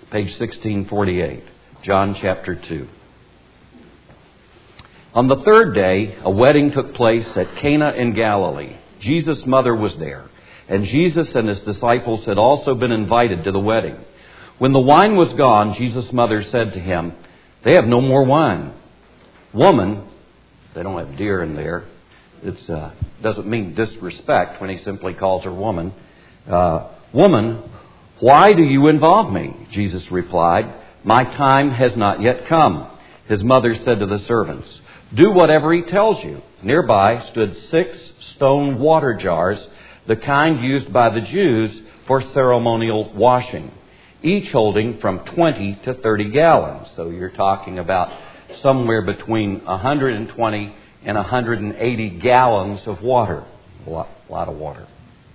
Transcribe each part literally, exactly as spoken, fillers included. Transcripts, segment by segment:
page sixteen forty-eight, John chapter two. On the third day, a wedding took place at Cana in Galilee. Jesus' mother was there, and Jesus and his disciples had also been invited to the wedding. When the wine was gone, Jesus' mother said to him, "They have no more wine." "Woman," they don't have deer in there. It uh, doesn't mean disrespect when he simply calls her woman. Uh, "Woman, why do you involve me?" Jesus replied, "My time has not yet come." His mother said to the servants, "Do whatever he tells you." Nearby stood six stone water jars, the kind used by the Jews for ceremonial washing, each holding from twenty to thirty gallons. So you're talking about somewhere between one hundred twenty and one hundred eighty gallons of water. A lot, a lot of water.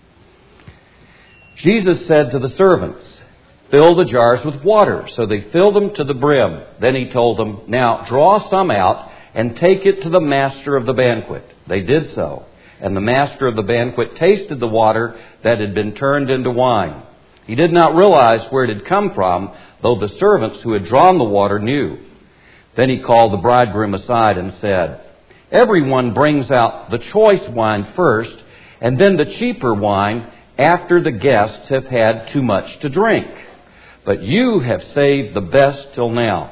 Jesus said to the servants, "Fill the jars with water." So they filled them to the brim. Then he told them, "Now draw some out and take it to the master of the banquet." They did so. And the master of the banquet tasted the water that had been turned into wine. He did not realize where it had come from, though the servants who had drawn the water knew. Then he called the bridegroom aside and said, "Everyone brings out the choice wine first, and then the cheaper wine after the guests have had too much to drink. But you have saved the best till now."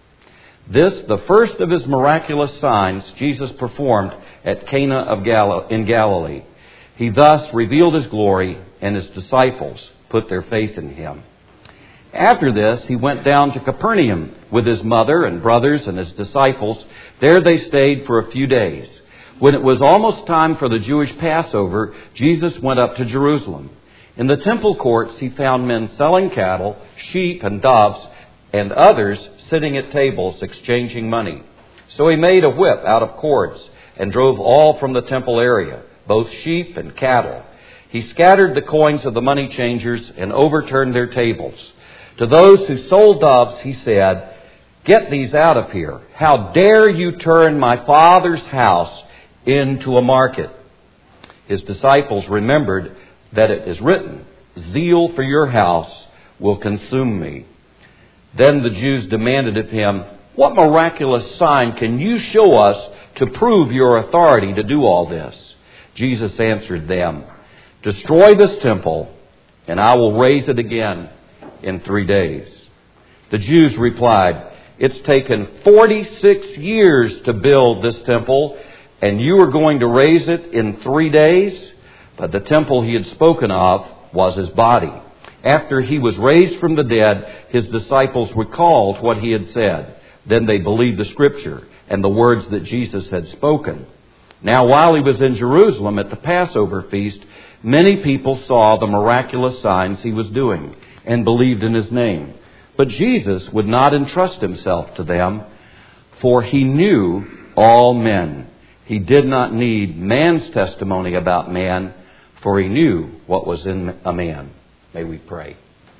This, the first of his miraculous signs, Jesus performed at Cana of Gal- in Galilee. He thus revealed his glory, and his disciples put their faith in him. After this, he went down to Capernaum with his mother and brothers and his disciples. There they stayed for a few days. When it was almost time for the Jewish Passover, Jesus went up to Jerusalem. In the temple courts, he found men selling cattle, sheep, and doves, and others sitting at tables exchanging money. So he made a whip out of cords and drove all from the temple area, both sheep and cattle. He scattered the coins of the money changers and overturned their tables. To those who sold doves, he said, "Get these out of here. How dare you turn my Father's house into a market?" His disciples remembered that it is written, "Zeal for your house will consume me." Then the Jews demanded of him, "What miraculous sign can you show us to prove your authority to do all this?" Jesus answered them, "Destroy this temple, and I will raise it again in three days." The Jews replied, "It's taken forty-six years to build this temple, and you are going to raise it in three days?" But the temple he had spoken of was his body. After he was raised from the dead, his disciples recalled what he had said. Then they believed the Scripture and the words that Jesus had spoken. Now, while he was in Jerusalem at the Passover feast, many people saw the miraculous signs he was doing and believed in his name. But Jesus would not entrust himself to them, for he knew all men. He did not need man's testimony about man, for he knew what was in a man. May we pray.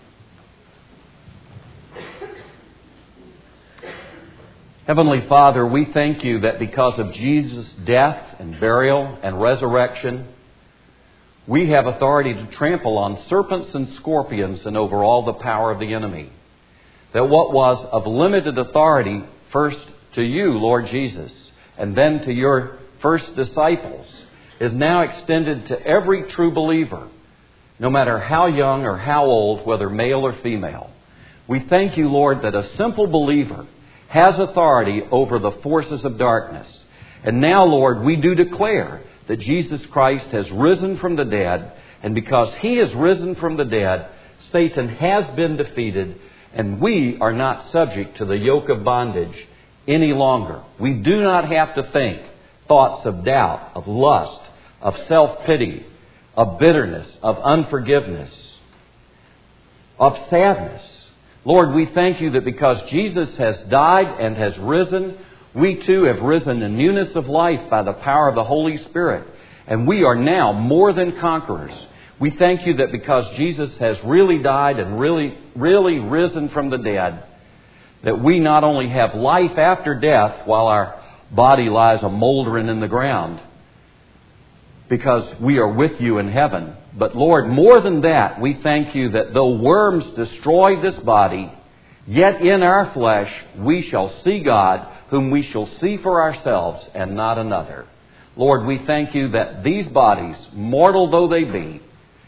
Heavenly Father, we thank you that because of Jesus' death and burial and resurrection, we have authority to trample on serpents and scorpions and over all the power of the enemy. That what was of limited authority first to you, Lord Jesus, and then to your first disciples, is now extended to every true believer, no matter how young or how old, whether male or female. We thank you, Lord, that a simple believer has authority over the forces of darkness. And now, Lord, we do declare that Jesus Christ has risen from the dead, and because he has risen from the dead, Satan has been defeated, and we are not subject to the yoke of bondage any longer. We do not have to think thoughts of doubt, of lust, of self-pity, of bitterness, of unforgiveness, of sadness. Lord, we thank you that because Jesus has died and has risen, we too have risen in newness of life by the power of the Holy Spirit. And we are now more than conquerors. We thank you that because Jesus has really died and really, really risen from the dead, that we not only have life after death while our body lies a moldering in the ground, because we are with you in heaven. But Lord, more than that, we thank you that though worms destroy this body, Yet in our flesh we shall see God, whom we shall see for ourselves and not another. Lord, we thank you that these bodies, mortal though they be,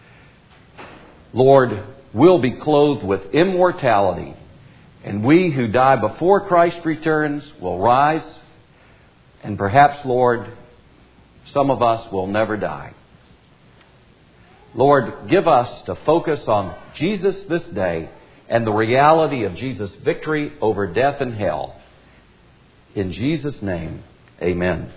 Lord, will be clothed with immortality. And we who die before Christ returns will rise. And perhaps, Lord, some of us will never die. Lord, give us to focus on Jesus this day and the reality of Jesus' victory over death and hell. In Jesus' name, amen.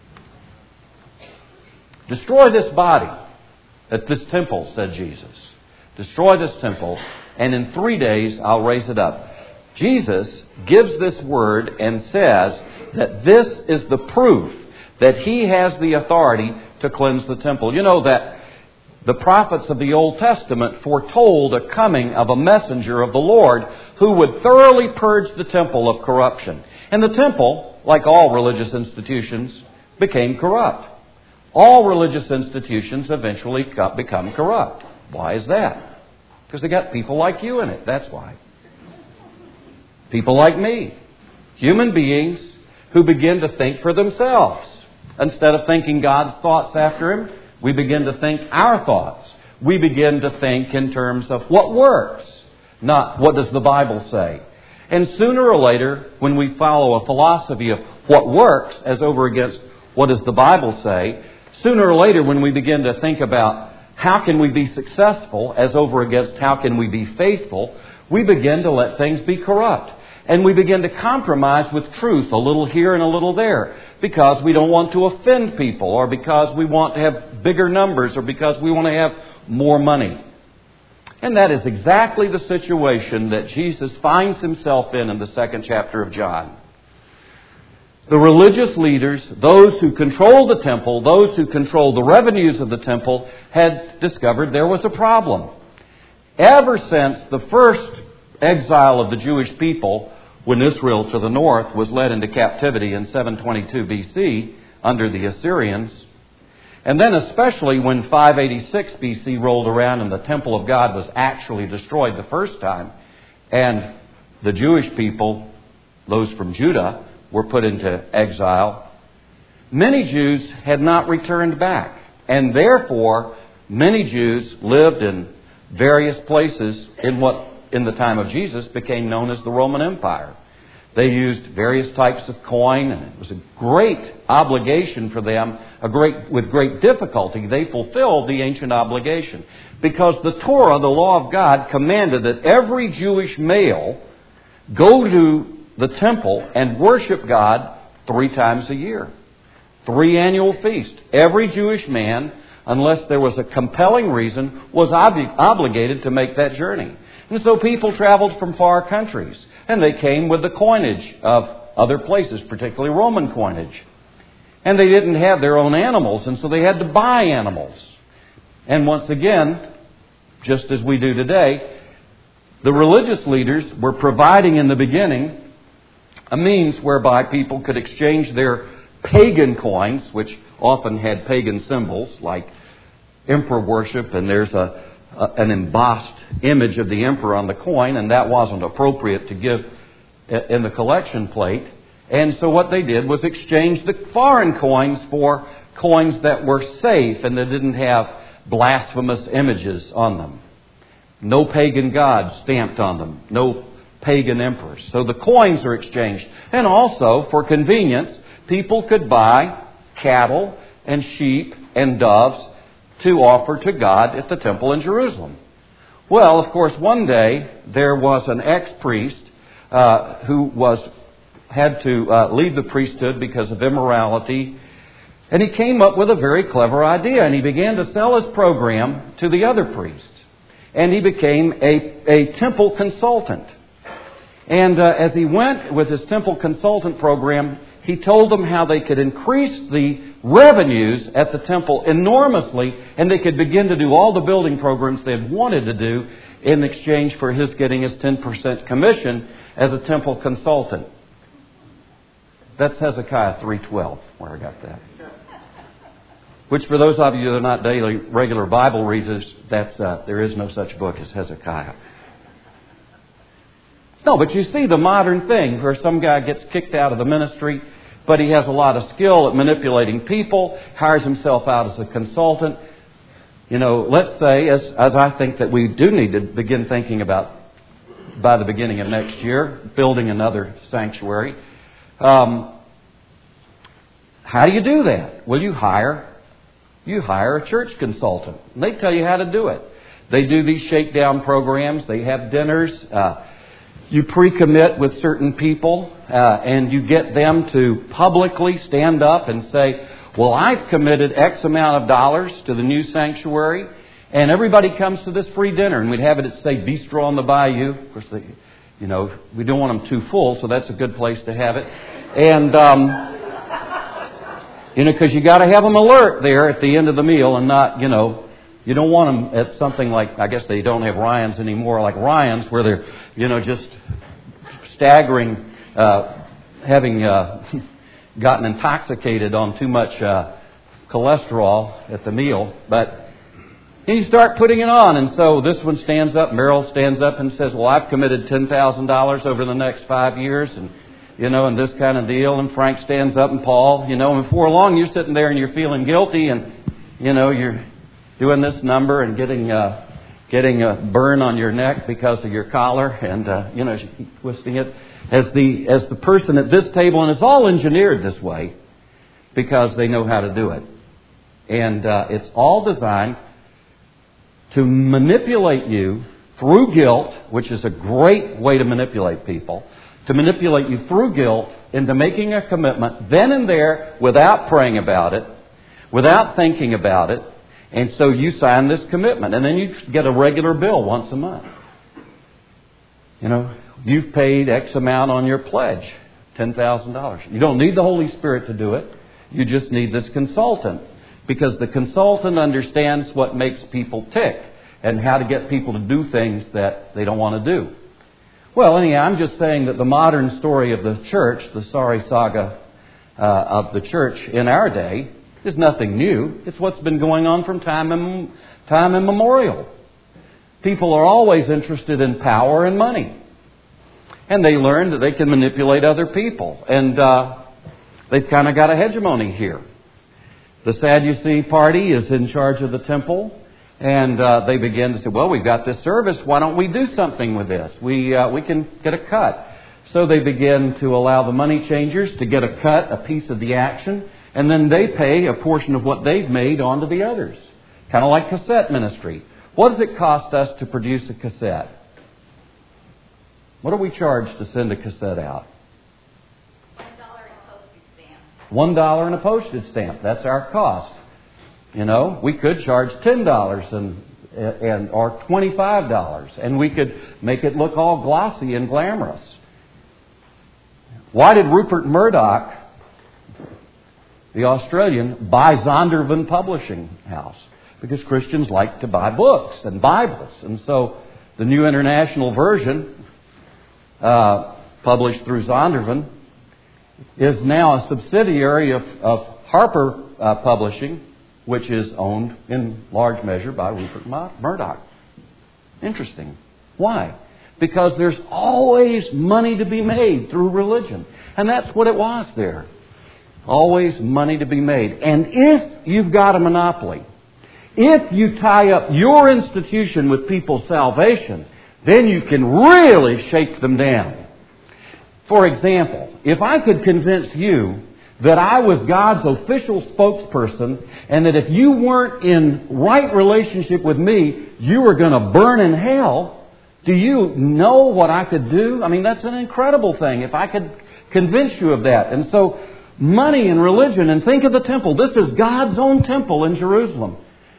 Destroy this body at this temple, said Jesus. Destroy this temple, and in three days I'll raise it up. Jesus gives this word and says that this is the proof that He has the authority to cleanse the temple. You know that the prophets of the Old Testament foretold a coming of a messenger of the Lord who would thoroughly purge the temple of corruption. And the temple, like all religious institutions, became corrupt. All religious institutions eventually become corrupt. Why is that? Because they got people like you in it. That's why. People like me. Human beings who begin to think for themselves. Instead of thinking God's thoughts after Him, we begin to think our thoughts. We begin to think in terms of what works, not what does the Bible say. And sooner or later, when we follow a philosophy of what works as over against what does the Bible say, sooner or later when we begin to think about how can we be successful as over against how can we be faithful, we begin to let things be corrupt. And we begin to compromise with truth a little here and a little there because we don't want to offend people or because we want to have bigger numbers or because we want to have more money. And that is exactly the situation that Jesus finds Himself in in the second chapter of John. The religious leaders, those who controlled the temple, those who controlled the revenues of the temple, had discovered there was a problem. Ever since the first exile of the Jewish people, when Israel to the north was led into captivity in seven twenty-two B C under the Assyrians, and then especially when five eighty-six B C rolled around and the temple of God was actually destroyed the first time, and the Jewish people, those from Judah, were put into exile, many Jews had not returned back. And therefore, many Jews lived in various places in what in the time of Jesus became known as the Roman Empire. They used various types of coin, and it was a great obligation for them. A great, with great difficulty, they fulfilled the ancient obligation. Because the Torah, the law of God, commanded that every Jewish male go to the temple and worship God three times a year. Three annual feasts. Every Jewish man, unless there was a compelling reason, was ob- obligated to make that journey. And so people traveled from far countries, and they came with the coinage of other places, particularly Roman coinage. And they didn't have their own animals, and so they had to buy animals. And once again, just as we do today, the religious leaders were providing in the beginning a means whereby people could exchange their pagan coins, which often had pagan symbols like emperor worship, and there's a an embossed image of the emperor on the coin, and that wasn't appropriate to give in the collection plate. And so what they did was exchange the foreign coins for coins that were safe and that didn't have blasphemous images on them. No pagan gods stamped on them. No pagan emperors. So the coins are exchanged. And also, for convenience, people could buy cattle and sheep and doves to offer to God at the temple in Jerusalem. Well, of course, one day there was an ex-priest uh, who was had to uh, leave the priesthood because of immorality, and he came up with a very clever idea, and he began to sell his program to the other priests, and he became a, a temple consultant. And uh, as he went with his temple consultant program, he told them how they could increase the revenues at the temple enormously, and they could begin to do all the building programs they had wanted to do in exchange for his getting his ten percent commission as a temple consultant. That's Hezekiah three twelve, where I got that. Which, for those of you that are not daily regular Bible readers, that's uh, there is no such book as Hezekiah. No, but you see the modern thing where some guy gets kicked out of the ministry, but he has a lot of skill at manipulating people, hires himself out as a consultant. You know, let's say, as, as I think that we do need to begin thinking about by the beginning of next year, building another sanctuary. Um, how do you do that? Well, you hire, you hire a church consultant. And they tell you how to do it. They do these shakedown programs. They have dinners. Uh, you pre-commit with certain people, uh, and you get them to publicly stand up and say, well, I've committed X amount of dollars to the new sanctuary, and everybody comes to this free dinner. And we'd have it at, say, Bistro on the Bayou. Of course, they, you know, we don't want them too full, so that's a good place to have it. And, um, you know, because you got to have them alert there at the end of the meal and not, you know, you don't want them at something like, I guess they don't have Ryan's anymore, like Ryan's, where they're, you know, just staggering, uh, having uh, gotten intoxicated on too much uh, cholesterol at the meal. But you start putting it on. And so this one stands up, Merrill stands up and says, well, I've committed ten thousand dollars over the next five years. And, you know, and this kind of deal. And Frank stands up and Paul, you know, and before long you're sitting there and you're feeling guilty and, you know, you're doing this number and getting uh, getting a burn on your neck because of your collar, and uh, you know, twisting it as the as the person at this table, and it's all engineered this way because they know how to do it, and uh, it's all designed to manipulate you through guilt, which is a great way to manipulate people, to manipulate you through guilt into making a commitment then and there without praying about it, without thinking about it. And so you sign this commitment, and then you get a regular bill once a month. You know, you've paid X amount on your pledge, ten thousand dollars. You don't need the Holy Spirit to do it. You just need this consultant, because the consultant understands what makes people tick and how to get people to do things that they don't want to do. Well, anyhow, I'm just saying that the modern story of the church, the sorry saga uh, of the church in our day, is nothing new. It's what's been going on from time and time immemorial. People are always interested in power and money. And they learn that they can manipulate other people. And uh, they've kind of got a hegemony here. The Sadducee party is in charge of the temple. And uh, they begin to say, well, we've got this service. Why don't we do something with this? We, uh, we can get a cut. So they begin to allow the money changers to get a cut, a piece of the action. And then they pay a portion of what they've made on to the others. Kind of like cassette ministry. What does it cost us to produce a cassette? What do we charge to send a cassette out? One dollar and a postage stamp. One dollar and a postage stamp. That's our cost. You know, we could charge ten dollars and and or twenty-five dollars, and we could make it look all glossy and glamorous. Why did Rupert Murdoch, the Australian, buy Zondervan Publishing House? Because Christians like to buy books and Bibles. And so the New International Version, uh, published through Zondervan, is now a subsidiary of, of Harper uh, Publishing, which is owned in large measure by Rupert Murdoch. Interesting. Why? Because there's always money to be made through religion. And that's what it was there. Always money to be made. And if you've got a monopoly, if you tie up your institution with people's salvation, then you can really shake them down. For example, if I could convince you that I was God's official spokesperson, and that if you weren't in right relationship with me, you were going to burn in hell, do you know what I could do? I mean, that's an incredible thing if I could convince you of that. And so money and religion, and think of the temple. This is God's own temple in Jerusalem.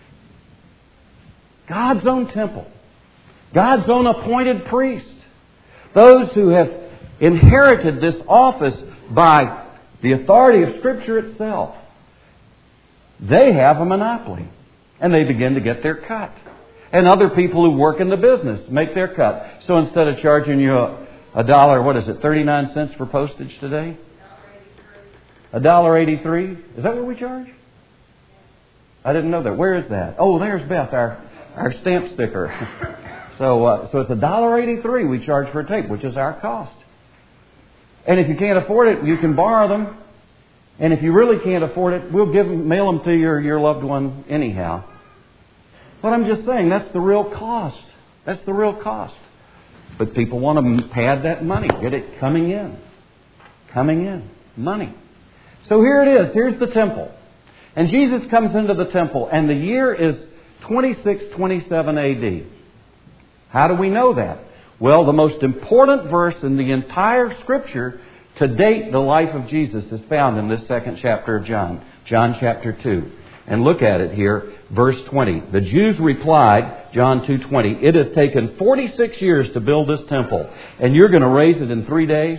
God's own temple. God's own appointed priests. Those who have inherited this office by the authority of Scripture itself. They have a monopoly. And they begin to get their cut. And other people who work in the business make their cut. So instead of charging you a, a dollar, what is it, thirty-nine cents for postage today? A dollar eighty-three. Is that what we charge? I didn't know that. Where is that? Oh, there's Beth, our, our stamp sticker. So, uh, so it's one dollar eighty-three we charge for a tape, which is our cost. And if you can't afford it, you can borrow them. And if you really can't afford it, we'll give them, mail them to your, your loved one anyhow. But I'm just saying, that's the real cost. That's the real cost. But people want to pad that money, get it coming in. Coming in. Money. So here it is. Here's the temple. And Jesus comes into the temple, and the year is twenty-six twenty-seven A D. How do we know that? Well, the most important verse in the entire Scripture to date the life of Jesus is found in this second chapter of John, John chapter two. And look at it here, verse twenty. The Jews replied, John two twenty, "It has taken forty-six years to build this temple, and you're going to raise it in three days?"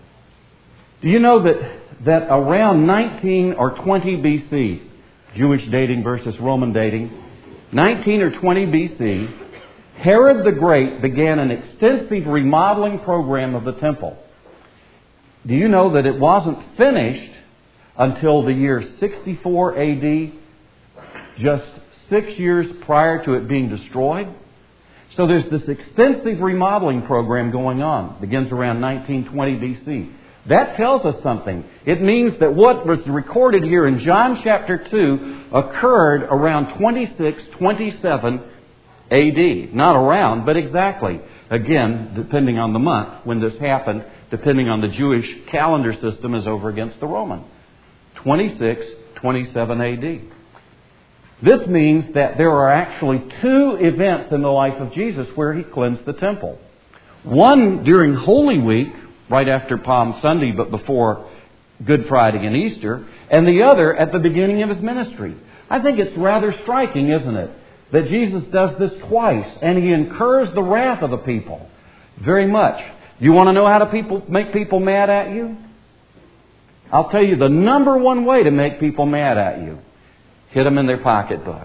Do you know that, that around nineteen or twenty B C, Jewish dating versus Roman dating, nineteen or twenty B C, Herod the Great began an extensive remodeling program of the temple. Do you know that it wasn't finished until the year sixty-four A D, just six years prior to it being destroyed? So there's this extensive remodeling program going on. It begins around nineteen twenty B C. That tells us something. It means that what was recorded here in John chapter two occurred around twenty-six twenty-seven A D. Not around, but exactly. Again, depending on the month when this happened, depending on the Jewish calendar system, is over against the Roman. twenty-six twenty-seven A D. This means that there are actually two events in the life of Jesus where He cleansed the temple. One during Holy Week, right after Palm Sunday, but before Good Friday and Easter, and the other at the beginning of His ministry. I think it's rather striking, isn't it, that Jesus does this twice, and He incurs the wrath of the people very much. You want to know how to people make people mad at you? I'll tell you the number one way to make people mad at you. Hit them in their pocketbook.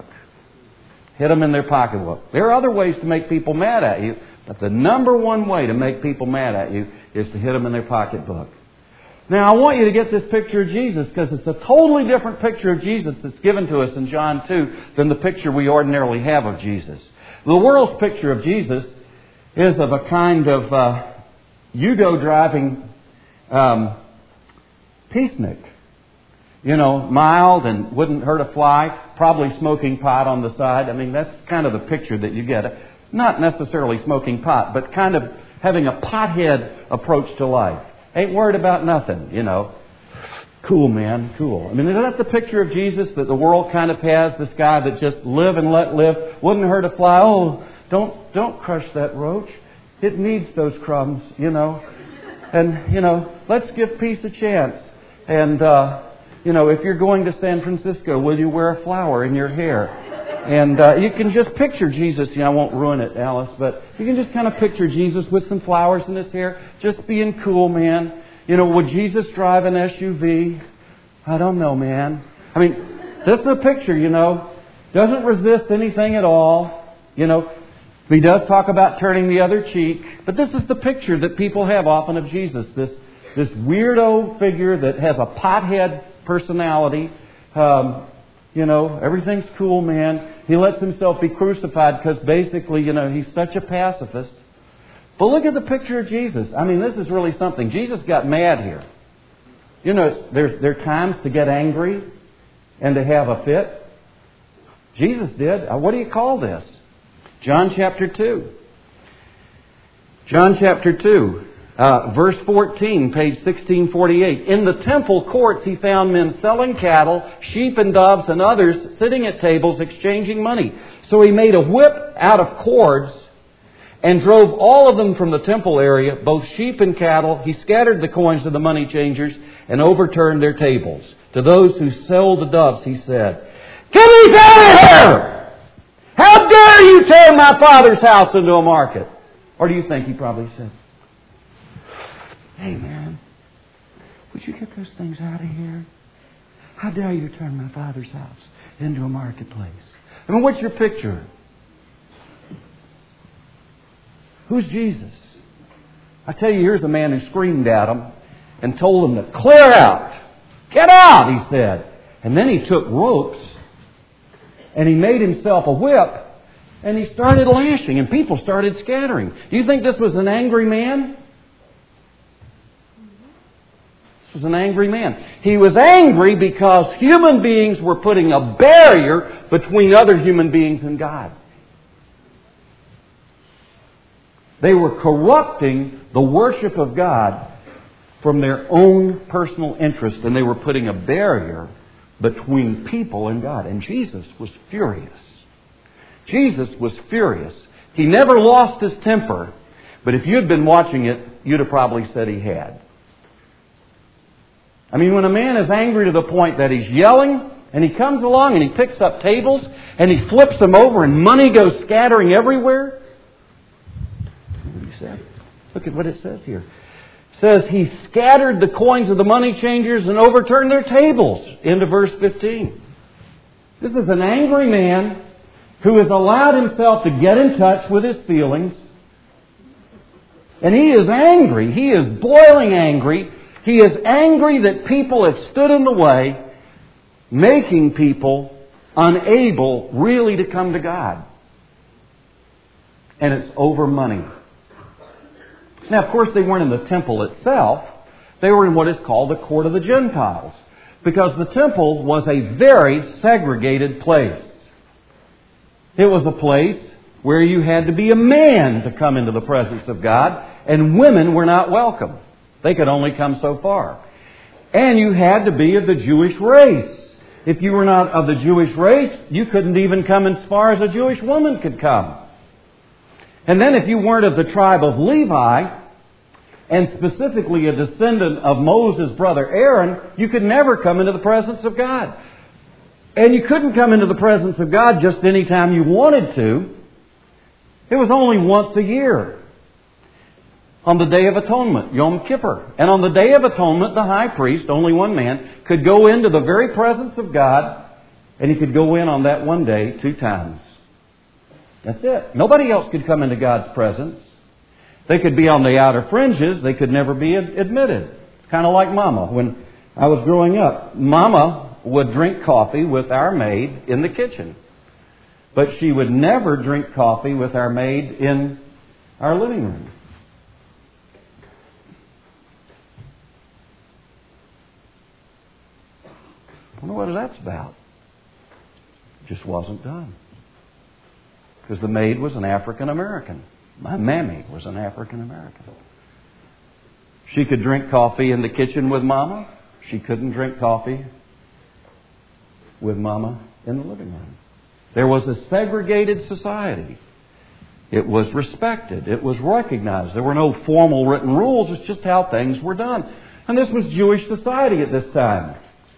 Hit them in their pocketbook. There are other ways to make people mad at you, but the number one way to make people mad at you is to hit them in their pocketbook. Now, I want you to get this picture of Jesus, because it's a totally different picture of Jesus that's given to us in John two than the picture we ordinarily have of Jesus. The world's picture of Jesus is of a kind of uh, Yugo driving um, peacenik. You know, mild and wouldn't hurt a fly, probably smoking pot on the side. I mean, that's kind of the picture that you get. Not necessarily smoking pot, but kind of having a pothead approach to life. Ain't worried about nothing, you know. Cool, man, cool. I mean, isn't that the picture of Jesus that the world kind of has? This guy that just live and let live, wouldn't hurt a fly. Oh, don't don't crush that roach. It needs those crumbs, you know. And, you know, let's give peace a chance. And, uh, you know, if you're going to San Francisco, will you wear a flower in your hair? And uh, you can just picture Jesus. You know, I won't ruin it, Alice, but you can just kind of picture Jesus with some flowers in his hair, just being cool, man. You know, would Jesus drive an S U V? I don't know, man. I mean, this is a picture, you know. Doesn't resist anything at all. You know, he does talk about turning the other cheek. But this is the picture that people have often of Jesus. This, this weirdo figure that has a pothead personality. Um, you know, everything's cool, man. He lets himself be crucified because basically, you know, he's such a pacifist. But look at the picture of Jesus. I mean, this is really something. Jesus got mad here. You know, there, there are times to get angry and to have a fit. Jesus did. What do you call this? John chapter two. John chapter two. Uh, verse fourteen, page sixteen forty-eight. In the temple courts he found men selling cattle, sheep and doves, and others sitting at tables exchanging money. So he made a whip out of cords and drove all of them from the temple area, both sheep and cattle. He scattered the coins of the money changers and overturned their tables. To those who sold the doves he said, "Get these out of here! How dare you turn my Father's house into a market?" Or do you think he probably said, "Hey, man, would you get those things out of here? How dare you turn my Father's house into a marketplace?" I mean, what's your picture? Who's Jesus? I tell you, here's a man who screamed at him and told him to clear out. "Get out," he said. And then he took ropes and he made himself a whip And he started lashing, and people started scattering. Do you think this was an angry man? This was an angry man. He was angry because human beings were putting a barrier between other human beings and God. They were corrupting the worship of God from their own personal interest, and they were putting a barrier between people and God. And Jesus was furious. Jesus was furious. He never lost his temper, but if you'd been watching it, you'd have probably said he had. I mean, when a man is angry to the point that he's yelling, and he comes along and he picks up tables, and he flips them over, and money goes scattering everywhere. What did he say? Look at what it says here. It says he scattered the coins of the money changers and overturned their tables. Into verse fifteen. This is an angry man who has allowed himself to get in touch with his feelings. And he is angry. He is boiling angry. He is angry that people have stood in the way, making people unable really to come to God. And it's over money. Now, of course, they weren't in the temple itself. They were in what is called the court of the Gentiles. Because the temple was a very segregated place. It was a place where you had to be a man to come into the presence of God, and women were not welcome. They could only come so far. And you had to be of the Jewish race. If you were not of the Jewish race, you couldn't even come as far as a Jewish woman could come. And then if you weren't of the tribe of Levi, and specifically a descendant of Moses' brother Aaron, you could never come into the presence of God. And you couldn't come into the presence of God just any time you wanted to. It was only once a year. On the Day of Atonement, Yom Kippur. And on the Day of Atonement, the high priest, only one man, could go into the very presence of God, and he could go in on that one day two times. That's it. Nobody else could come into God's presence. They could be on the outer fringes. They could never be admitted. Kind of like Mama. When I was growing up, Mama would drink coffee with our maid in the kitchen. But she would never drink coffee with our maid in our living room. I wonder what that's about. It just wasn't done. Because the maid was an African American. My mammy was an African American. She could drink coffee in the kitchen with Mama. She couldn't drink coffee with Mama in the living room. There was a segregated society. It was respected. It was recognized. There were no formal written rules. It's just how things were done. And this was Jewish society at this time.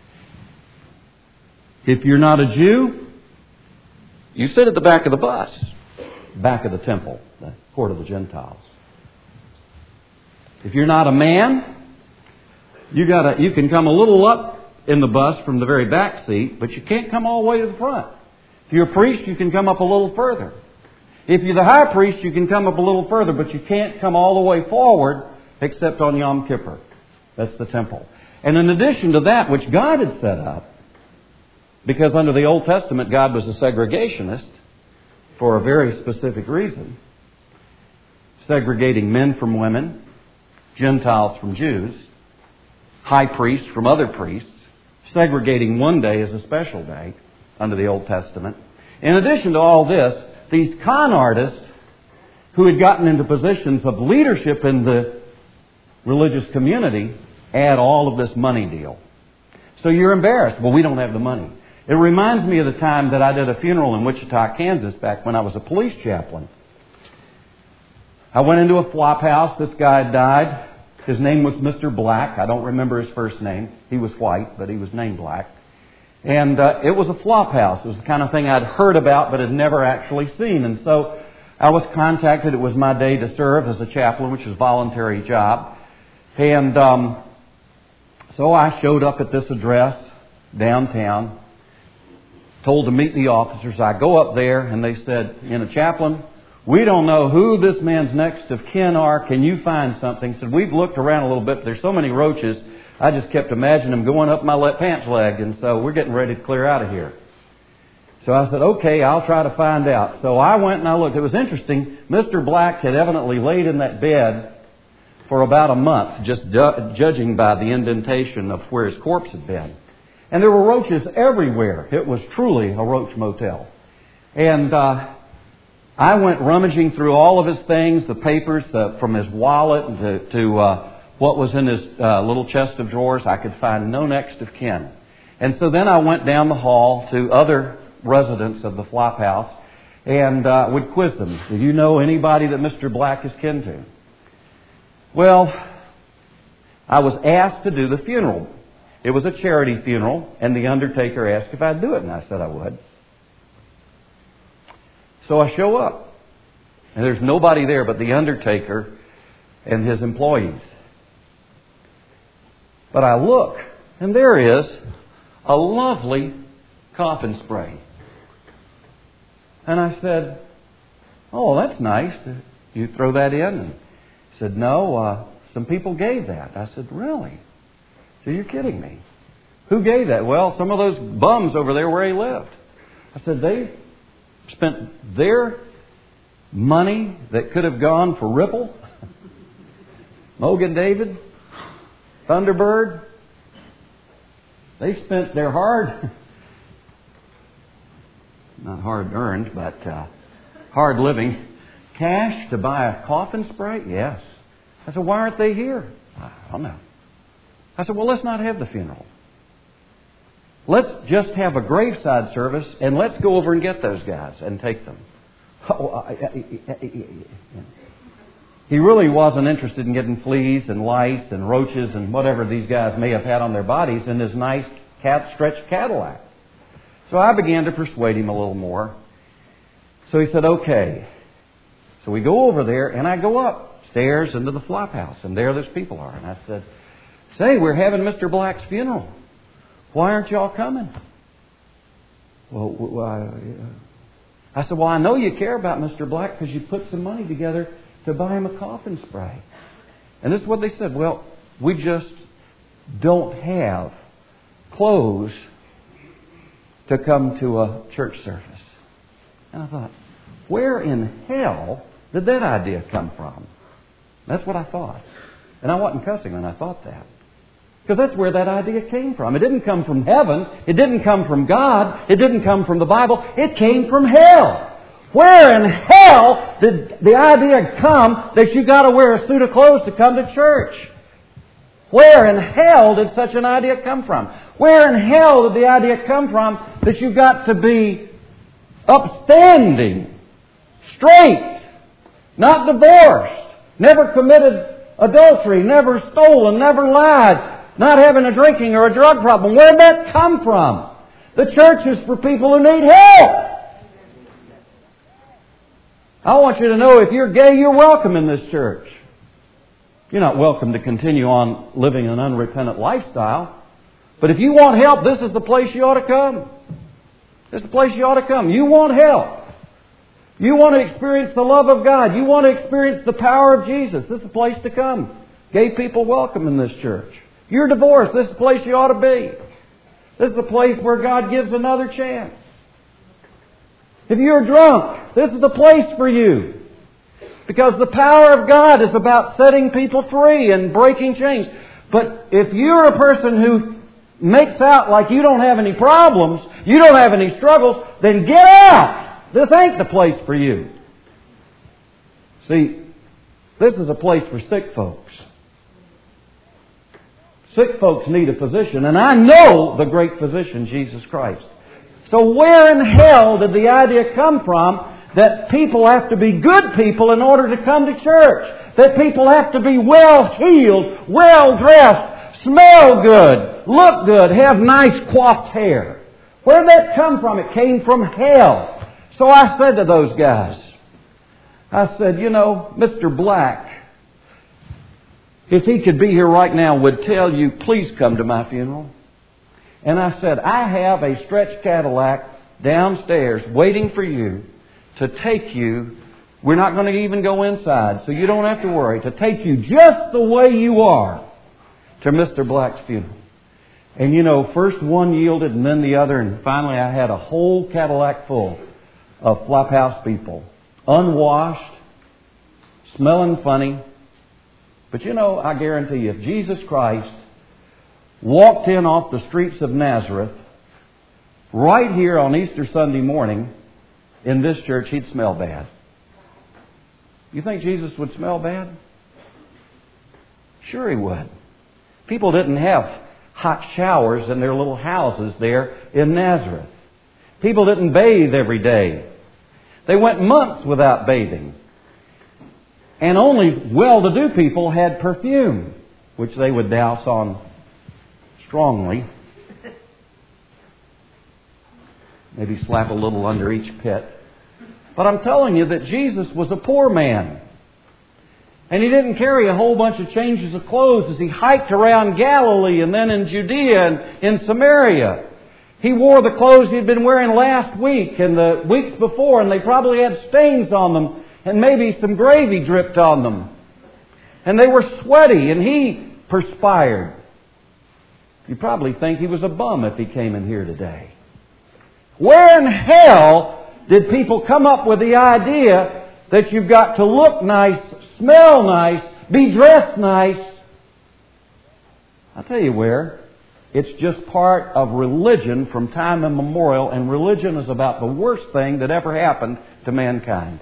If you're not a Jew, you sit at the back of the bus, back of the temple, the court of the Gentiles. If you're not a man, you gotta you can come a little up in the bus from the very back seat, but you can't come all the way to the front. If you're a priest, you can come up a little further. If you're the high priest, you can come up a little further, but you can't come all the way forward except on Yom Kippur. That's the temple. And in addition to that, which God had set up, because under the Old Testament, God was a segregationist for a very specific reason. Segregating men from women, Gentiles from Jews, high priests from other priests, segregating one day as a special day under the Old Testament. In addition to all this, these con artists who had gotten into positions of leadership in the religious community add all of this money deal. So you're embarrassed. Well, we don't have the money. It reminds me of the time that I did a funeral in Wichita, Kansas, back when I was a police chaplain. I went into a flop house. This guy had died. His name was Mister Black. I don't remember his first name. He was white, but he was named Black. And uh, it was a flop house. It was the kind of thing I'd heard about but had never actually seen. And so I was contacted. It was my day to serve as a chaplain, which is a voluntary job. And um, so I showed up at this address downtown, told to meet the officers. I go up there, and they said, "In a chaplain, we don't know who this man's next of kin are. Can you find something?" I said, "We've looked around a little bit, but there's so many roaches, I just kept imagining them going up my left pants leg, and so we're getting ready to clear out of here." So I said, okay, I'll try to find out. So I went and I looked. It was interesting. Mister Black had evidently laid in that bed for about a month, just ju- judging by the indentation of where his corpse had been. And there were roaches everywhere. It was truly a roach motel. And uh, I went rummaging through all of his things, the papers, the, from his wallet to, to uh, what was in his uh, little chest of drawers. I could find no next of kin. And so then I went down the hall to other residents of the flop house and uh, would quiz them. Do you know anybody that Mister Black is kin to? Well, I was asked to do the funeral. It was a charity funeral, and the undertaker asked if I'd do it, and I said I would. So I show up, and there's nobody there but the undertaker and his employees. But I look, and there is a lovely coffin spray. And I said, oh, that's nice. You throw that in? And he said, no, uh, some people gave that. I said, really? So you're kidding me. Who gave that? Well, some of those bums over there where he lived. I said, they spent their money that could have gone for Ripple, Mogan David, Thunderbird. They spent their hard, not hard earned, but uh, hard living cash to buy a coffin spray? Yes. I said, why aren't they here? I don't know. I said, well, let's not have the funeral. Let's just have a graveside service and let's go over and get those guys and take them. Oh, I, I, I, I, he really wasn't interested in getting fleas and lice and roaches and whatever these guys may have had on their bodies in his nice cat stretched Cadillac. So I began to persuade him a little more. So he said, okay. So we go over there and I go upstairs into the flop house and there those people are. And I said, say, we're having Mister Black's funeral. Why aren't y'all coming? Well, well I, I said, well, I know you care about Mister Black because you put some money together to buy him a coffin spray. And this is what they said. Well, we just don't have clothes to come to a church service. And I thought, where in hell did that idea come from? That's what I thought. And I wasn't cussing when I thought that. Because that's where that idea came from. It didn't come from heaven. It didn't come from God. It didn't come from the Bible. It came from hell. Where in hell did the idea come that you got to wear a suit of clothes to come to church? Where in hell did such an idea come from? Where in hell did the idea come from that you got to be upstanding, straight, not divorced, never committed adultery, never stolen, never lied, not having a drinking or a drug problem? Where did that come from? The church is for people who need help. I want you to know if you're gay, you're welcome in this church. You're not welcome to continue on living an unrepentant lifestyle. But if you want help, this is the place you ought to come. This is the place you ought to come. You want help. You want to experience the love of God. You want to experience the power of Jesus. This is the place to come. Gay people welcome in this church. You're divorced. This is the place you ought to be. This is the place where God gives another chance. If you're drunk, this is the place for you. Because the power of God is about setting people free and breaking chains. But if you're a person who makes out like you don't have any problems, you don't have any struggles, then get out. This ain't the place for you. See, this is a place for sick folks. Sick folks need a physician, and I know the great physician, Jesus Christ. So where in hell did the idea come from that people have to be good people in order to come to church? That people have to be well-heeled, well-dressed, smell good, look good, have nice coiffed hair? Where did that come from? It came from hell. So I said to those guys, I said, you know, Mister Black, if he could be here right now, would tell you, please come to my funeral. And I said, I have a stretched Cadillac downstairs waiting for you to take you. We're not going to even go inside, so you don't have to worry. To take you just the way you are to Mister Black's funeral. And you know, first one yielded and then the other, and finally I had a whole Cadillac full of Flophouse people. Unwashed, smelling funny. But you know, I guarantee you, if Jesus Christ walked in off the streets of Nazareth, right here on Easter Sunday morning, in this church, he'd smell bad. You think Jesus would smell bad? Sure he would. People didn't have hot showers in their little houses there in Nazareth. People didn't bathe every day. They went months without bathing. And only well-to-do people had perfume, which they would douse on strongly. Maybe slap a little under each pit. But I'm telling you that Jesus was a poor man. And he didn't carry a whole bunch of changes of clothes as he hiked around Galilee and then in Judea and in Samaria. He wore the clothes he'd been wearing last week and the weeks before, and they probably had stains on them and maybe some gravy dripped on them. And they were sweaty and he perspired. You'd probably think he was a bum if he came in here today. Where in hell did people come up with the idea that you've got to look nice, smell nice, be dressed nice? I'll tell you where. It's just part of religion from time immemorial, and religion is about the worst thing that ever happened to mankind.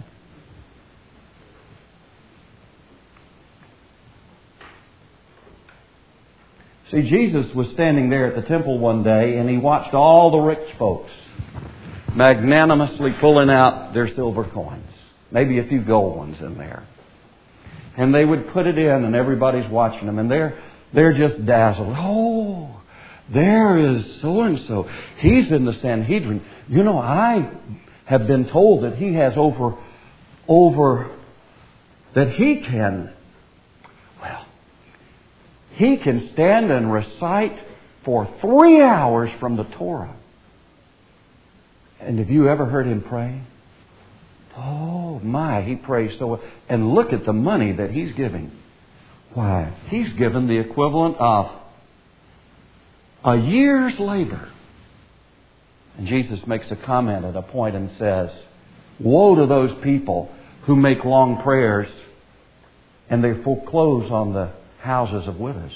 See, Jesus was standing there at the temple one day, and he watched all the rich folks magnanimously pulling out their silver coins. Maybe a few gold ones in there. And they would put it in, and everybody's watching them, and they're they're just dazzled. Oh, there is so-and-so. He's in the Sanhedrin. You know, I have been told that he has over, over, that he can, well, he can stand and recite for three hours from the Torah. And have you ever heard him pray? Oh my, he prays so well. And look at the money that he's giving. Why, he's given the equivalent of a year's labor. And Jesus makes a comment at a point and says, woe to those people who make long prayers and they foreclose on the houses of widows.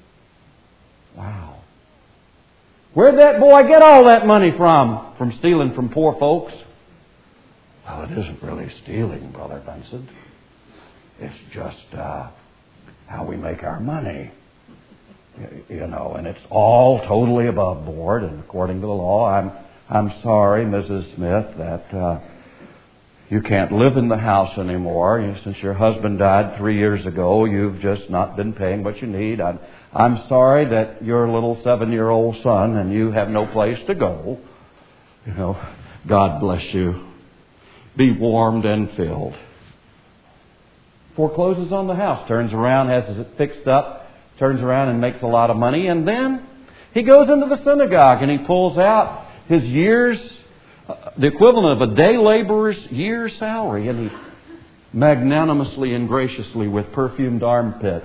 Wow. Where'd that boy get all that money from? From stealing from poor folks? Well, it isn't really stealing, Brother Vincent. It's just uh, how we make our money. You know, and it's all totally above board. And according to the law, I'm I'm sorry, Missus Smith, that uh, you can't live in the house anymore. Since your husband died three years ago, you've just not been paying what you need. I'm, I'm sorry that your little seven-year-old son and you have no place to go. You know, God bless you. Be warmed and filled. Forecloses on the house. Turns around, has it fixed up. Turns around and makes a lot of money. And then he goes into the synagogue and he pulls out his year's, uh, the equivalent of a day laborer's year's salary. And he magnanimously and graciously, with perfumed armpits,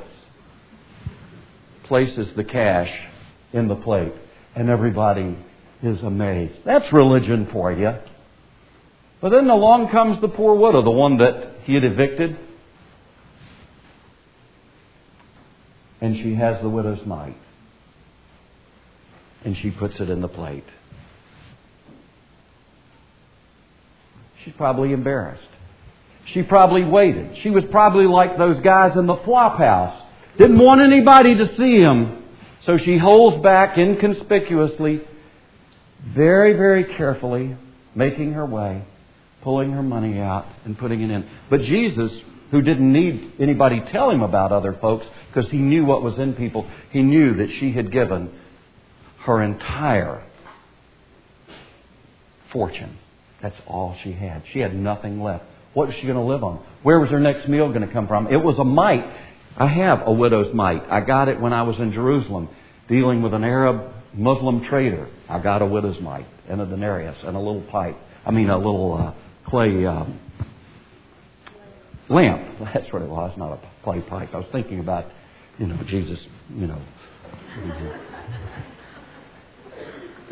places the cash in the plate. And everybody is amazed. That's religion for you. But then along comes the poor widow, the one that he had evicted. And she has the widow's mite. And she puts it in the plate. She's probably embarrassed. She probably waited. She was probably like those guys in the flop house. Didn't want anybody to see him. So she holds back inconspicuously, very, very carefully, making her way, pulling her money out and putting it in. But Jesus, who didn't need anybody tell him about other folks because he knew what was in people, he knew that she had given her entire fortune. That's all she had. She had nothing left. What was she going to live on? Where was her next meal going to come from? It was a mite. I have a widow's mite. I got it when I was in Jerusalem dealing with an Arab Muslim trader. I got a widow's mite and a denarius and a little pipe. I mean a little uh, clay um, lamp. That's what it was, not a clay pipe. I was thinking about, you know, Jesus, you know.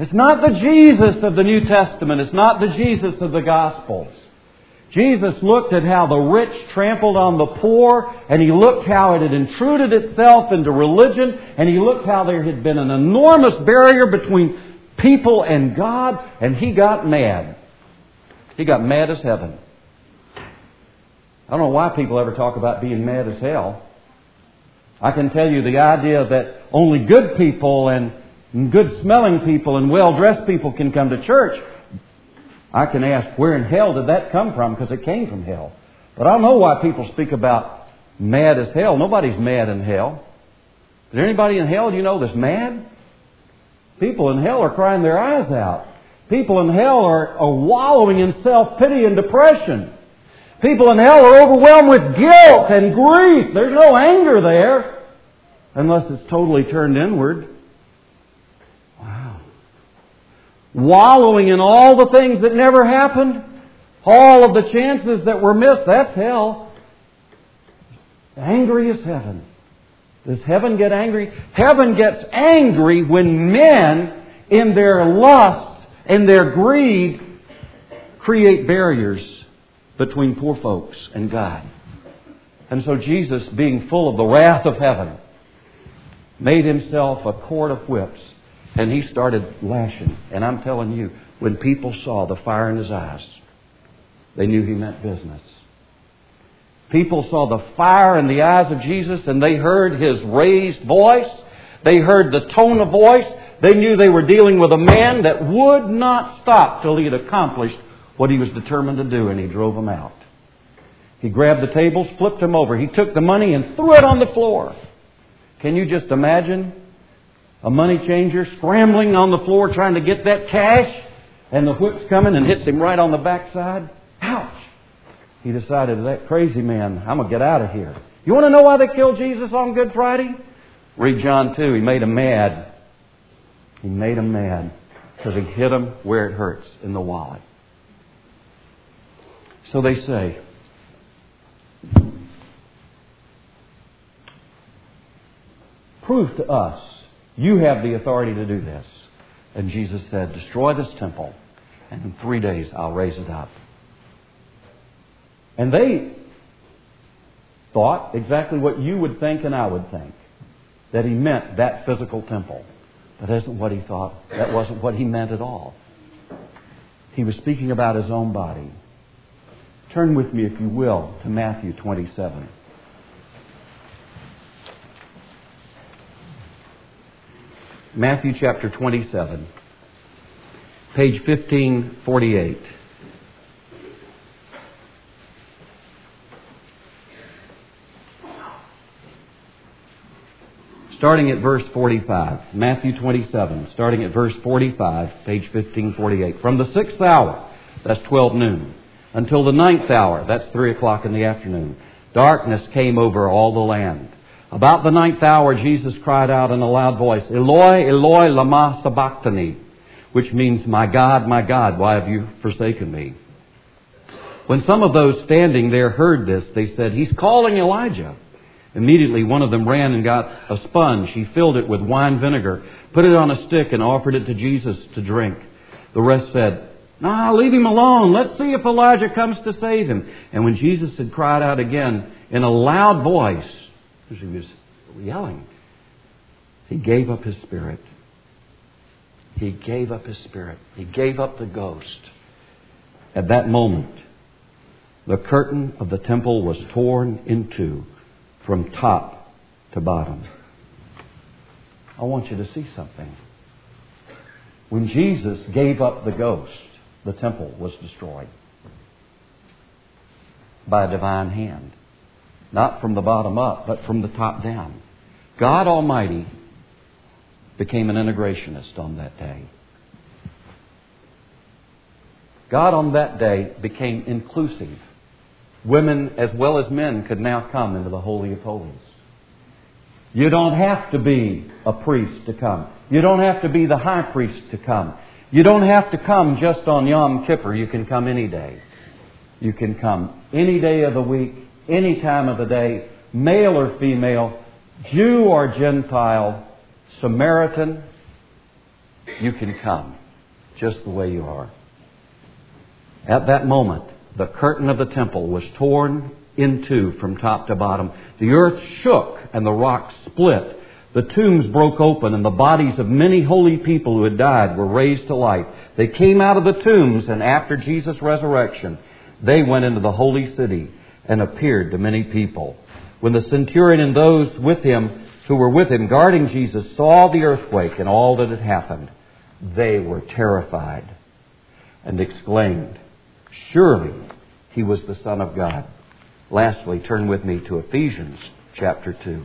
It's not the Jesus of the New Testament. It's not the Jesus of the Gospels. Jesus looked at how the rich trampled on the poor, and He looked how it had intruded itself into religion, and He looked how there had been an enormous barrier between people and God, and He got mad. He got mad as heaven. I don't know why people ever talk about being mad as hell. I can tell you the idea that only good people and good-smelling people and well-dressed people can come to church. I can ask, where in hell did that come from? Because it came from hell. But I don't know why people speak about mad as hell. Nobody's mad in hell. Is there anybody in hell you know that's mad? People in hell are crying their eyes out. People in hell are, are wallowing in self-pity and depression. People in hell are overwhelmed with guilt and grief. There's no anger there unless it's totally turned inward. Wow. Wallowing in all the things that never happened, all of the chances that were missed, that's hell. Angry as heaven. Does heaven get angry? Heaven gets angry when men, in their lust and their greed, create barriers between poor folks and God. And so Jesus, being full of the wrath of heaven, made Himself a cord of whips, and He started lashing. And I'm telling you, when people saw the fire in His eyes, they knew He meant business. People saw the fire in the eyes of Jesus, and they heard His raised voice. They heard the tone of voice. They knew they were dealing with a man that would not stop till He had accomplished what He was determined to do, and He drove them out. He grabbed the tables, flipped them over. He took the money and threw it on the floor. Can you just imagine a money changer scrambling on the floor trying to get that cash, and the whip's coming and hits him right on the backside? Ouch! He decided, that crazy man, I'm going to get out of here. You want to know why they killed Jesus on Good Friday? Read John two. He made him mad. He made him mad because He hit him where it hurts, in the wallet. So they say, prove to us you have the authority to do this. And Jesus said, destroy this temple, and in three days I'll raise it up. And they thought exactly what you would think and I would think, that He meant that physical temple. But that isn't what He thought. That wasn't what He meant at all. He was speaking about His own body. Turn with me, if you will, to Matthew twenty-seven. Matthew chapter twenty-seven, page fifteen forty-eight. Starting at verse forty-five. Matthew twenty-seven, starting at verse forty-five, page fifteen forty-eight. From the sixth hour, that's twelve noon, until the ninth hour, that's three o'clock in the afternoon, darkness came over all the land. About the ninth hour, Jesus cried out in a loud voice, Eloi, Eloi, lama sabachthani, which means, my God, my God, why have you forsaken me? When some of those standing there heard this, they said, He's calling Elijah. Immediately one of them ran and got a sponge. He filled it with wine vinegar, put it on a stick, and offered it to Jesus to drink. The rest said, Nah, leave him alone. Let's see if Elijah comes to save him. And when Jesus had cried out again in a loud voice, because he was yelling, He gave up His spirit. He gave up His spirit. He gave up the ghost. At that moment, the curtain of the temple was torn in two from top to bottom. I want you to see something. When Jesus gave up the ghost, the temple was destroyed by a divine hand. Not from the bottom up, but from the top down. God Almighty became an integrationist on that day. God on that day became inclusive. Women as well as men could now come into the Holy of Holies. You don't have to be a priest to come. You don't have to be the high priest to come. You don't have to come just on Yom Kippur. You can come any day. You can come any day of the week, any time of the day, male or female, Jew or Gentile, Samaritan, you can come just the way you are. At that moment, the curtain of the temple was torn in two from top to bottom. The earth shook and the rocks split. The tombs broke open and the bodies of many holy people who had died were raised to life. They came out of the tombs, and after Jesus' resurrection, they went into the holy city and appeared to many people. When the centurion and those with him who were with him guarding Jesus saw the earthquake and all that had happened, they were terrified and exclaimed, "Surely he was the Son of God." Lastly, turn with me to Ephesians chapter two.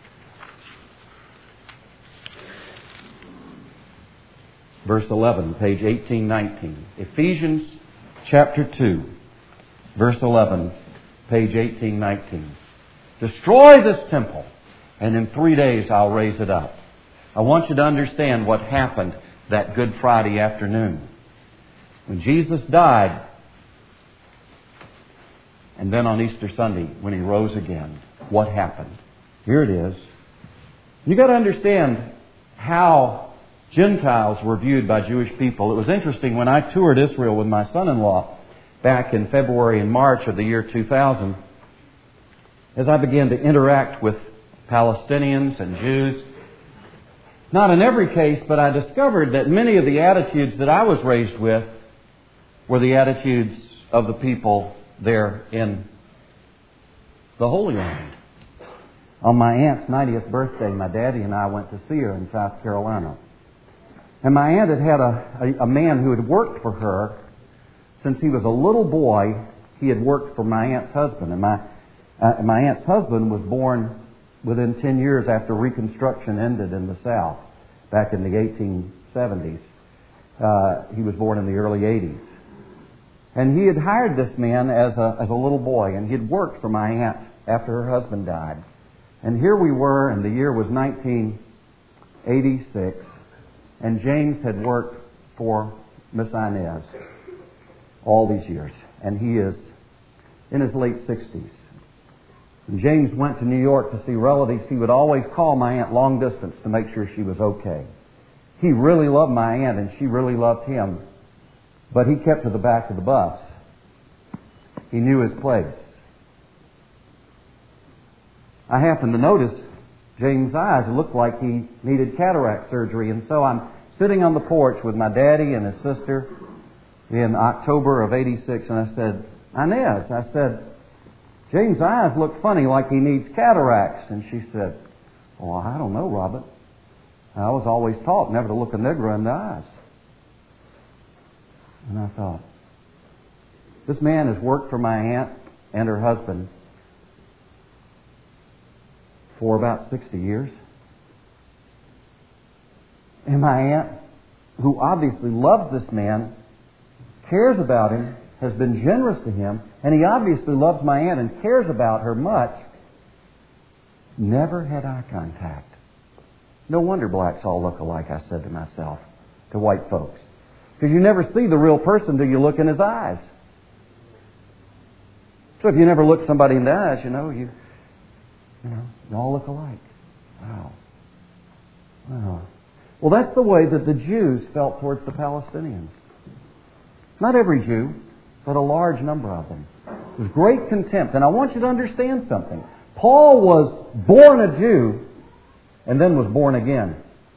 Verse eleven, page eighteen nineteen. Ephesians chapter two, verse eleven, page eighteen nineteen. Destroy this temple, and in three days I'll raise it up. I want you to understand what happened that Good Friday afternoon. When Jesus died, and then on Easter Sunday, when He rose again, what happened? Here it is. You've got to understand how Gentiles were viewed by Jewish people. It was interesting when I toured Israel with my son-in-law back in February and March of the year two thousand. As I began to interact with Palestinians and Jews, not in every case, but I discovered that many of the attitudes that I was raised with were the attitudes of the people there in the Holy Land. On my aunt's ninetieth birthday, my daddy and I went to see her in South Carolina. And my aunt had had a, a, a man who had worked for her since he was a little boy. He had worked for my aunt's husband. And my, uh, my aunt's husband was born within ten years after Reconstruction ended in the South, back in the eighteen seventies. Uh, he was born in the early eighties. And he had hired this man as a, as a little boy, and he had worked for my aunt after her husband died. And here we were, and the year was nineteen eighty-six, and James had worked for Miss Inez all these years, and he is in his late sixties. When James went to New York to see relatives, he would always call my aunt long distance to make sure she was okay. He really loved my aunt, and she really loved him, but he kept to the back of the bus. He knew his place. I happened to notice James' eyes looked like he needed cataract surgery, and so I'm sitting on the porch with my daddy and his sister in October of eighty-six, and I said, "Inez," I said, "James' eyes look funny like he needs cataracts." And she said, "Well, I don't know, Robert. I was always taught never to look a nigger in the eyes." And I thought, this man has worked for my aunt and her husband for about sixty years. And my aunt, who obviously loves this man, cares about him, has been generous to him, and he obviously loves my aunt and cares about her much, never had eye contact. No wonder blacks all look alike, I said to myself, to white folks. Because you never see the real person till you look in his eyes. So if you never look somebody in the eyes, you know, you, you know, you all look alike. Wow. Wow. Well, that's the way that the Jews felt towards the Palestinians. Not every Jew, but a large number of them. It was great contempt. And I want you to understand something. Paul was born a Jew and then was born again.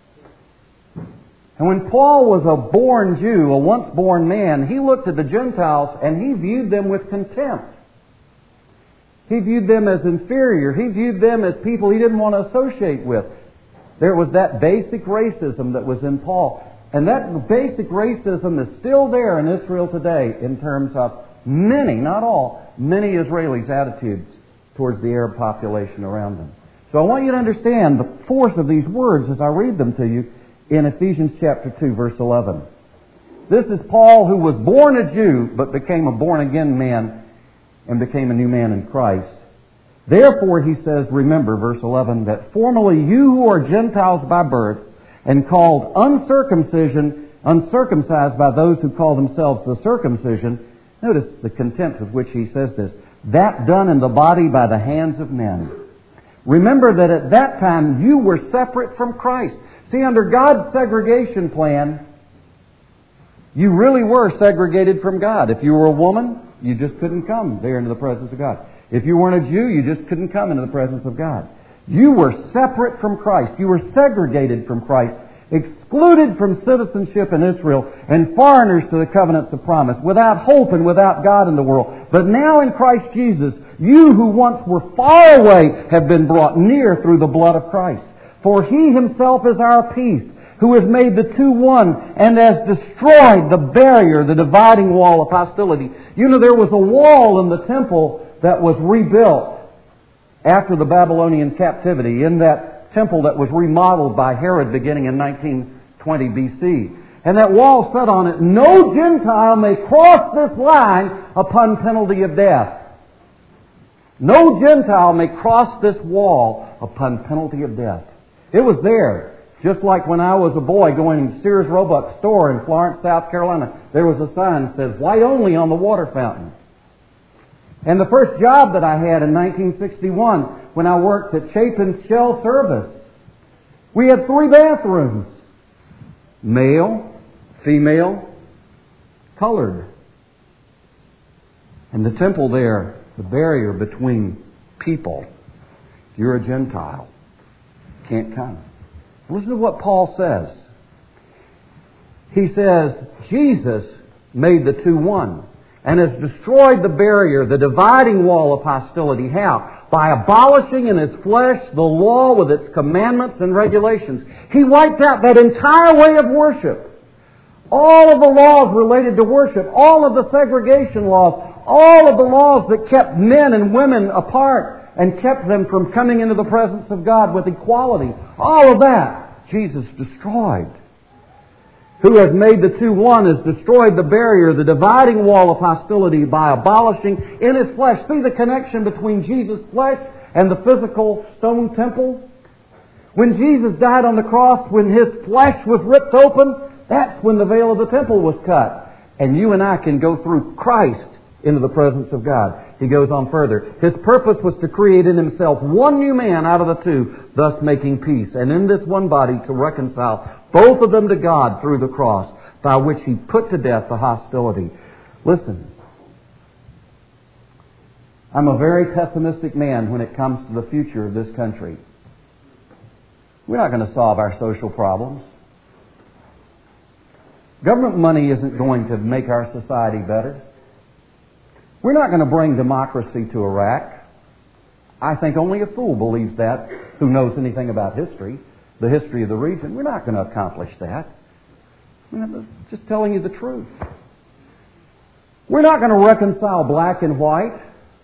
And when Paul was a born Jew, a once-born man, he looked at the Gentiles and he viewed them with contempt. He viewed them as inferior. He viewed them as people he didn't want to associate with. There was that basic racism that was in Paul. And that basic racism is still there in Israel today in terms of many, not all, many Israelis' attitudes towards the Arab population around them. So I want you to understand the force of these words as I read them to you in Ephesians chapter two, verse eleven. This is Paul, who was born a Jew, but became a born-again man and became a new man in Christ. Therefore, he says, remember, verse eleven, that formerly you who are Gentiles by birth and called uncircumcision, uncircumcised by those who call themselves the circumcision, notice the contempt with which he says this, that done in the body by the hands of men. Remember that at that time you were separate from Christ. See, under God's segregation plan, you really were segregated from God. If you were a woman, you just couldn't come there into the presence of God. If you weren't a Jew, you just couldn't come into the presence of God. You were separate from Christ. You were segregated from Christ, excluded from citizenship in Israel, and foreigners to the covenants of promise, without hope and without God in the world. But now in Christ Jesus, you who once were far away have been brought near through the blood of Christ. For He Himself is our peace, who has made the two one and has destroyed the barrier, the dividing wall of hostility. You know, there was a wall in the temple that was rebuilt after the Babylonian captivity, in that temple that was remodeled by Herod beginning in nineteen twenty B C. And that wall said on it, "No Gentile may cross this line upon penalty of death." No Gentile may cross this wall upon penalty of death. It was there. Just like when I was a boy going to Sears Roebuck store in Florence, South Carolina, there was a sign that says, "White only" on the water fountain. And the first job that I had in nineteen sixty-one, when I worked at Chapin's Shell Service, we had three bathrooms. Male, female, colored. And the temple there, the barrier between people, if you're a Gentile, can't come. Listen to what Paul says. He says, Jesus made the two one and has destroyed the barrier, the dividing wall of hostility. How? By abolishing in His flesh the law with its commandments and regulations. He wiped out that entire way of worship. All of the laws related to worship, all of the segregation laws, all of the laws that kept men and women apart and kept them from coming into the presence of God with equality. All of that, Jesus destroyed. Who has made the two one, has destroyed the barrier, the dividing wall of hostility by abolishing in His flesh. See the connection between Jesus' flesh and the physical stone temple? When Jesus died on the cross, when His flesh was ripped open, that's when the veil of the temple was cut. And you and I can go through Christ into the presence of God. He goes on further. His purpose was to create in Himself one new man out of the two, thus making peace. And in this one body to reconcile both of them to God through the cross, by which He put to death the hostility. Listen, I'm a very pessimistic man when it comes to the future of this country. We're not going to solve our social problems. Government money isn't going to make our society better. We're not going to bring democracy to Iraq. I think only a fool believes that who knows anything about history, the history of the region. We're not going to accomplish that. I'm just telling you the truth. We're not going to reconcile black and white.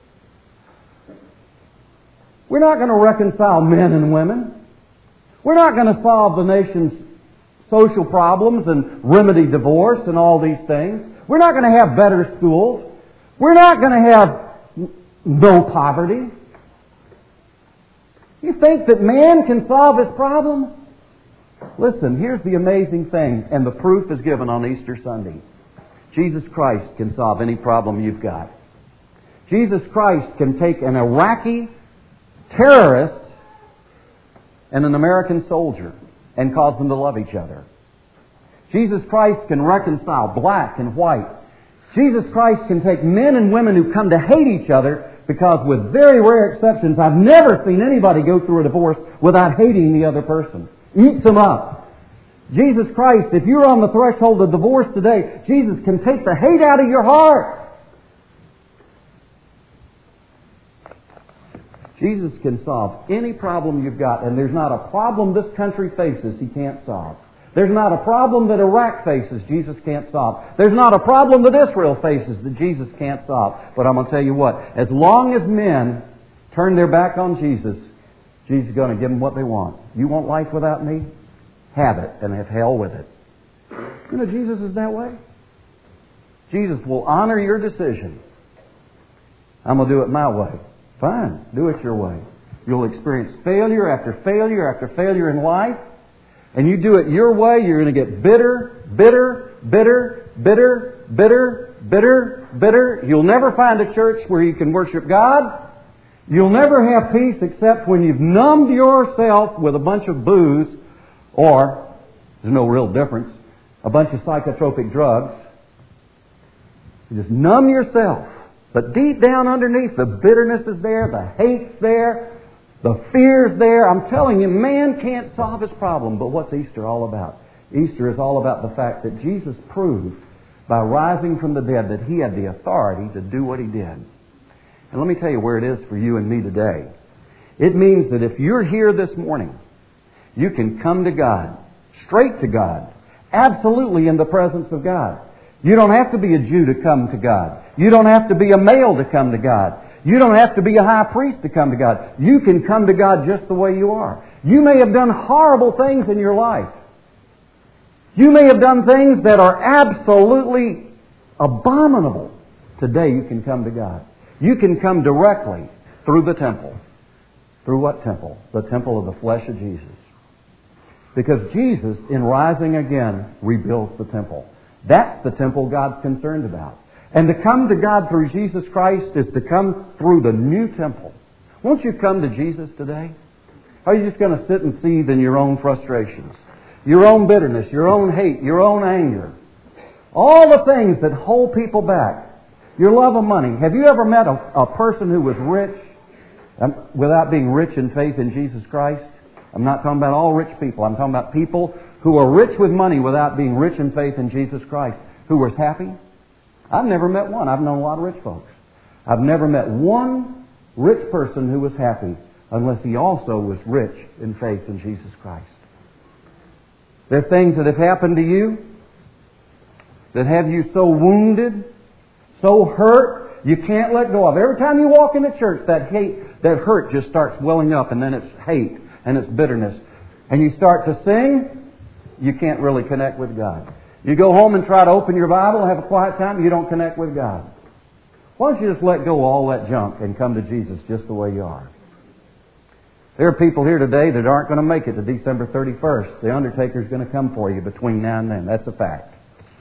We're not going to reconcile men and women. We're not going to solve the nation's social problems and remedy divorce and all these things. We're not going to have better schools. We're not going to have no poverty. You think that man can solve his problems? Listen, here's the amazing thing, and the proof is given on Easter Sunday. Jesus Christ can solve any problem you've got. Jesus Christ can take an Iraqi terrorist and an American soldier and cause them to love each other. Jesus Christ can reconcile black and white. Jesus Christ can take men and women who come to hate each other, because with very rare exceptions, I've never seen anybody go through a divorce without hating the other person. Eats them up. Jesus Christ, if you're on the threshold of divorce today, Jesus can take the hate out of your heart. Jesus can solve any problem you've got, and there's not a problem this country faces He can't solve. There's not a problem that Iraq faces Jesus can't solve. There's not a problem that Israel faces that Jesus can't solve. But I'm going to tell you what, as long as men turn their back on Jesus, Jesus is going to give them what they want. You want life without me? Have it, and have hell with it. You know, Jesus is that way. Jesus will honor your decision. I'm going to do it my way. Fine, do it your way. You'll experience failure after failure after failure in life. And you do it your way, you're going to get bitter, bitter, bitter, bitter, bitter, bitter, bitter. You'll never find a church where you can worship God. You'll never have peace except when you've numbed yourself with a bunch of booze Or, there's no real difference, a bunch of psychotropic drugs. You just numb yourself. But deep down underneath, the bitterness is there, the hate's there, the fear's there. I'm telling you, man can't solve his problem. But what's Easter all about? Easter is all about the fact that Jesus proved by rising from the dead that He had the authority to do what He did. And let me tell you where it is for you and me today. It means that if you're here this morning, you can come to God, straight to God, absolutely in the presence of God. You don't have to be a Jew to come to God. You don't have to be a male to come to God. You don't have to be a high priest to come to God. You can come to God just the way you are. You may have done horrible things in your life. You may have done things that are absolutely abominable. Today you can come to God. You can come directly through the temple. Through what temple? The temple of the flesh of Jesus. Because Jesus, in rising again, rebuilds the temple. That's the temple God's concerned about. And to come to God through Jesus Christ is to come through the new temple. Won't you come to Jesus today? Or are you just going to sit and seethe in your own frustrations, your own bitterness, your own hate, your own anger? All the things that hold people back. Your love of money. Have you ever met a, a person who was rich um, without being rich in faith in Jesus Christ? I'm not talking about all rich people. I'm talking about people who are rich with money without being rich in faith in Jesus Christ. Who was happy? I've never met one. I've known a lot of rich folks. I've never met one rich person who was happy unless he also was rich in faith in Jesus Christ. There are things that have happened to you that have you so wounded, so hurt, you can't let go of. Every time you walk into church, that hate, that hurt just starts welling up, and then it's hate and it's bitterness. And you start to sing, you can't really connect with God. You go home and try to open your Bible and have a quiet time, you don't connect with God. Why don't you just let go of all that junk and come to Jesus just the way you are? There are people here today that aren't going to make it to December thirty-first. The undertaker's going to come for you between now and then. That's a fact.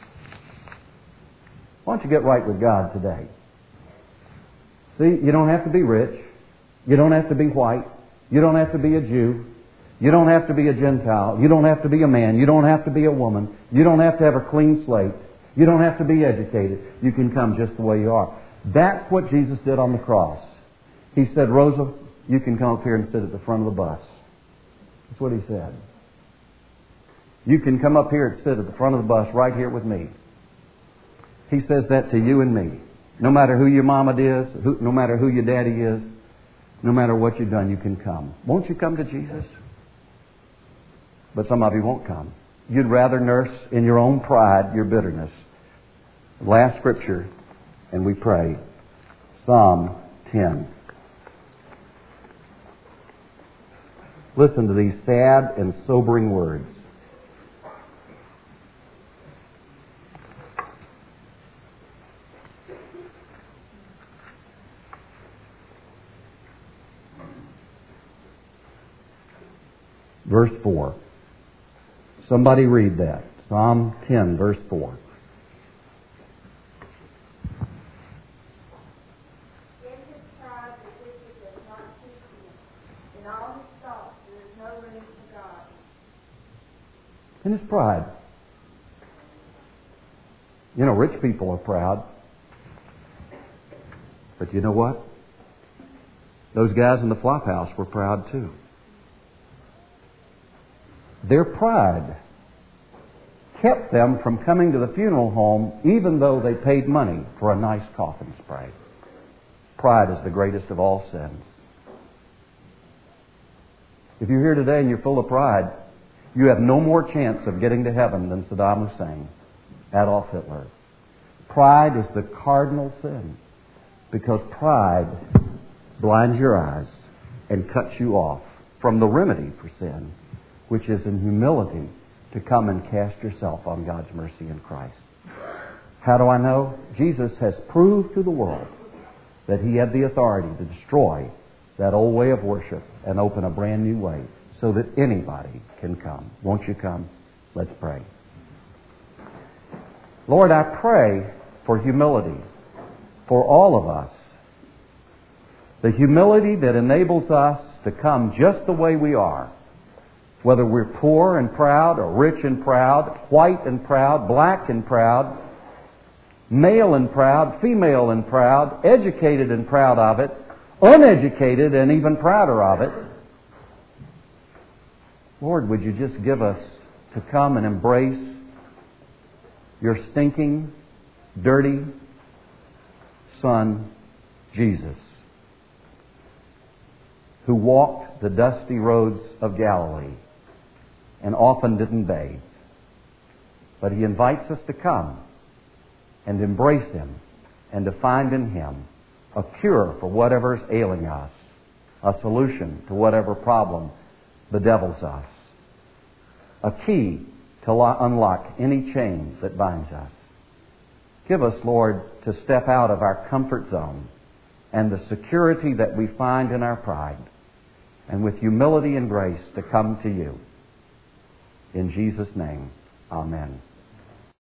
Why don't you get right with God today? See, you don't have to be rich. You don't have to be white. You don't have to be a Jew. You don't have to be a Gentile. You don't have to be a man. You don't have to be a woman. You don't have to have a clean slate. You don't have to be educated. You can come just the way you are. That's what Jesus did on the cross. He said, Rosa, you can come up here and sit at the front of the bus. That's what He said. You can come up here and sit at the front of the bus right here with me. He says that to you and me. No matter who your mama is, who, no matter who your daddy is, no matter what you've done, you can come. Won't you come to Jesus? But some of you won't come. You'd rather nurse in your own pride your bitterness. Last scripture, and we pray. Psalm ten. Listen to these sad and sobering words. Verse four. Somebody read that. Psalm ten, verse four. In his pride the wicked does not seek him. In all his thoughts there is no room for God. In his pride. You know, rich people are proud. But you know what? Those guys in the flop house were proud too. Their pride kept them from coming to the funeral home even though they paid money for a nice coffin spray. Pride is the greatest of all sins. If you're here today and you're full of pride, you have no more chance of getting to heaven than Saddam Hussein, Adolf Hitler. Pride is the cardinal sin because pride blinds your eyes and cuts you off from the remedy for sin, which is in humility to come and cast yourself on God's mercy in Christ. How do I know? Jesus has proved to the world that He had the authority to destroy that old way of worship and open a brand new way so that anybody can come. Won't you come? Let's pray. Lord, I pray for humility for all of us. The humility that enables us to come just the way we are Whether we're poor and proud, or rich and proud, white and proud, black and proud, male and proud, female and proud, educated and proud of it, uneducated and even prouder of it. Lord, would you just give us to come and embrace your stinking, dirty Son, Jesus, who walked the dusty roads of Galilee and often didn't bathe. But He invites us to come and embrace Him and to find in Him a cure for whatever's ailing us, a solution to whatever problem bedevils us, a key to unlock any chains that binds us. Give us, Lord, to step out of our comfort zone and the security that we find in our pride, and with humility and grace to come to You. In Jesus' name, amen.